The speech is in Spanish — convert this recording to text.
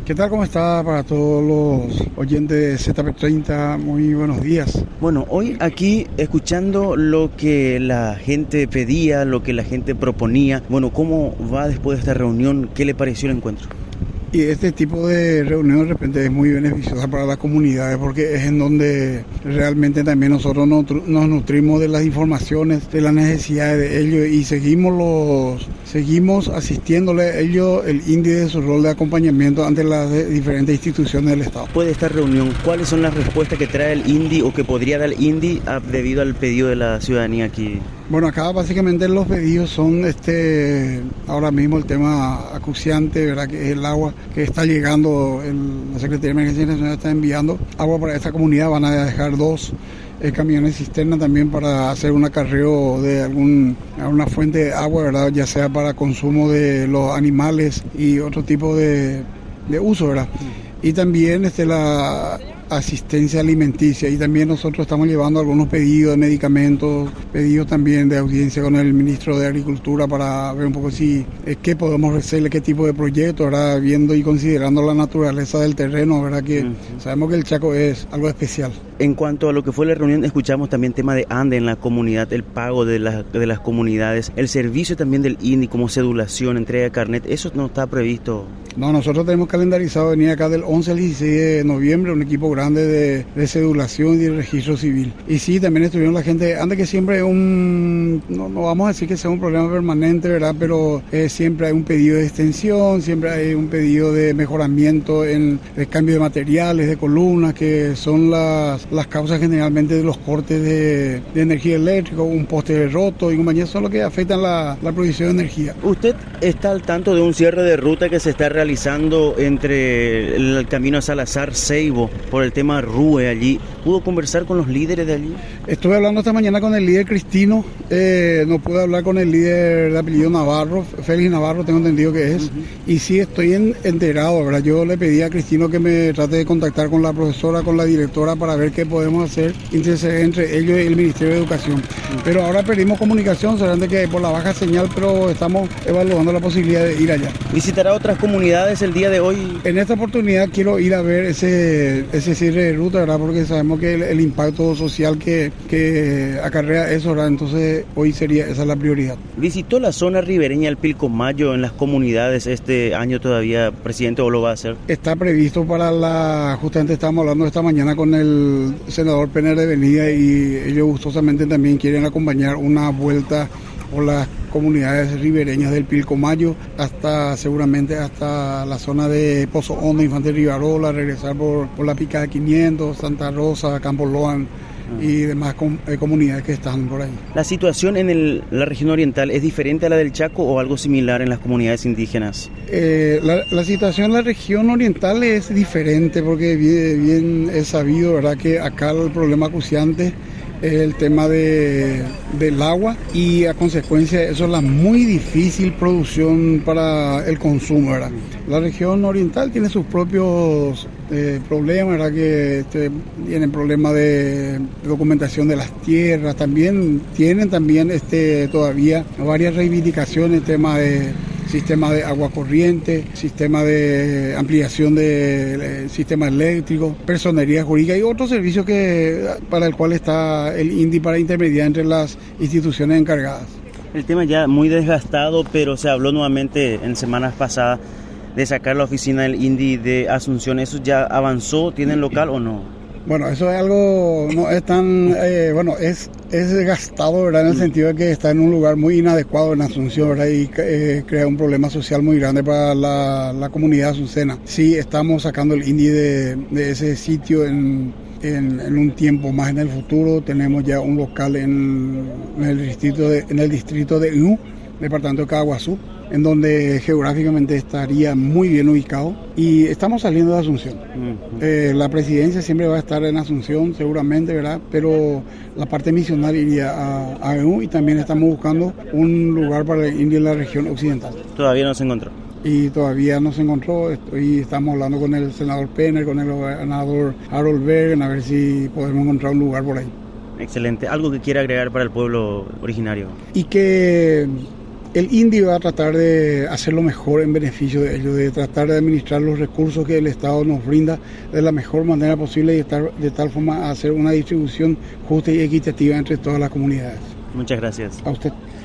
¿Qué tal? ¿Cómo está para todos los oyentes de ZP30? Muy buenos días. Bueno, hoy aquí escuchando lo que la gente pedía, lo que la gente proponía. Bueno, ¿cómo va después de esta reunión? ¿Qué le pareció el encuentro? Y este tipo de reunión de repente es muy beneficiosa para las comunidades porque es en donde realmente también nosotros nos nutrimos de las informaciones, de las necesidades de ellos y seguimos asistiéndole a ellos el INDI de su rol de acompañamiento ante las diferentes instituciones del Estado. Después de esta reunión, ¿cuáles son las respuestas que trae el INDI o que podría dar el INDI debido al pedido de la ciudadanía aquí? Bueno, acá básicamente los pedidos son ahora mismo el tema acuciante, ¿verdad? Que es el agua que está llegando, la Secretaría de Emergencia Nacional está enviando agua para esta comunidad, van a dejar 2 camiones cisterna también para hacer un acarreo de alguna fuente de agua, ¿verdad? Ya sea para consumo de los animales y otro tipo de uso, ¿verdad? Y también la asistencia alimenticia, y también nosotros estamos llevando algunos pedidos de medicamentos, pedidos también de audiencia con el ministro de Agricultura para ver un poco qué podemos hacerle, qué tipo de proyectos, ¿verdad? Viendo y considerando la naturaleza del terreno, ¿verdad? Que sabemos que el Chaco es algo especial. En cuanto a lo que fue la reunión, escuchamos también tema de ANDE en la comunidad, el pago de las comunidades, el servicio también del INDI como cedulación, entrega de carnet, ¿eso no está previsto? No, nosotros tenemos calendarizado venir acá del 11 al 16 de noviembre, un equipo grande de cedulación y de registro civil. Y sí, también estuvieron la gente, antes que siempre no vamos a decir que sea un problema permanente, ¿verdad? Pero siempre hay un pedido de extensión, siempre hay un pedido de mejoramiento en el cambio de materiales, de columnas, que son las causas generalmente de los cortes de energía eléctrica, un poste roto y compañía, son lo que afectan la provisión de energía. ¿Usted está al tanto de un cierre de ruta que se está realizando entre el camino a Salazar-Ceibo por el tema RUE allí? ¿Pudo conversar con los líderes de allí? Estuve hablando esta mañana con el líder Cristino, no pude hablar con el líder de apellido Navarro, Félix Navarro tengo entendido que es, y sí estoy enterado, ¿verdad? Yo le pedí a Cristino que me trate de contactar con la profesora, con la directora para ver qué podemos hacer entre ellos y el Ministerio de Educación. Pero ahora perdimos comunicación, solamente que por la baja señal, pero estamos evaluando la posibilidad de ir allá. ¿Visitará otras comunidades el día de hoy? En esta oportunidad quiero ir a ver ese cierre de ruta, ¿verdad? Porque sabemos que el impacto social que acarrea eso, ¿verdad? Entonces hoy esa es la prioridad. ¿Visitó la zona ribereña del Pilcomayo en las comunidades este año todavía, presidente, o lo va a hacer? Está previsto justamente estábamos hablando esta mañana con el senador Penner de Venida y ellos gustosamente también quieren acompañar una vuelta por las comunidades ribereñas del Pilcomayo seguramente hasta la zona de Pozo Hondo, Infante Rivarola, regresar por la Picada 500, Santa Rosa, Campo Loan y demás comunidades que están por ahí. ¿La situación en la región oriental es diferente a la del Chaco o algo similar en las comunidades indígenas? La situación en la región oriental es diferente porque bien es sabido, ¿verdad?, que acá el problema acuciante es el tema del agua y a consecuencia de eso la muy difícil producción para el consumo, ¿verdad? La región oriental tiene sus propios problemas, ¿verdad? Que tienen problemas de documentación de las tierras, tienen todavía varias reivindicaciones, tema de sistema de agua corriente, sistema de ampliación del sistema eléctrico, personería jurídica y otros servicios para el cual está el INDI para intermediar entre las instituciones encargadas. El tema ya muy desgastado, pero se habló nuevamente en semanas pasadas de sacar la oficina del INDI de Asunción. ¿Eso ya avanzó? ¿Tienen local o no? Bueno, eso es algo, no es tan, es desgastado, ¿verdad? En el sentido de que está en un lugar muy inadecuado en Asunción, ¿verdad? Y crea un problema social muy grande para la comunidad asuncena. Sí, estamos sacando el INDI de ese sitio en un tiempo más en el futuro. Tenemos ya un local en el distrito de Inú, departamento de Caguazú, en donde geográficamente estaría muy bien ubicado, y estamos saliendo de Asunción. La presidencia siempre va a estar en Asunción seguramente, ¿verdad? Pero la parte misional iría a EU, y también estamos buscando un lugar para el INDI en la región occidental. Todavía no se encontró. Y todavía no se encontró, y estamos hablando con el senador Penner, con el gobernador Harold Bergen, a ver si podemos encontrar un lugar por ahí. Excelente. ¿Algo que quiera agregar para el pueblo originario? Y que El INDI va a tratar de hacer lo mejor en beneficio de ello, de tratar de administrar los recursos que el Estado nos brinda de la mejor manera posible y de tal forma hacer una distribución justa y equitativa entre todas las comunidades. Muchas gracias. A usted.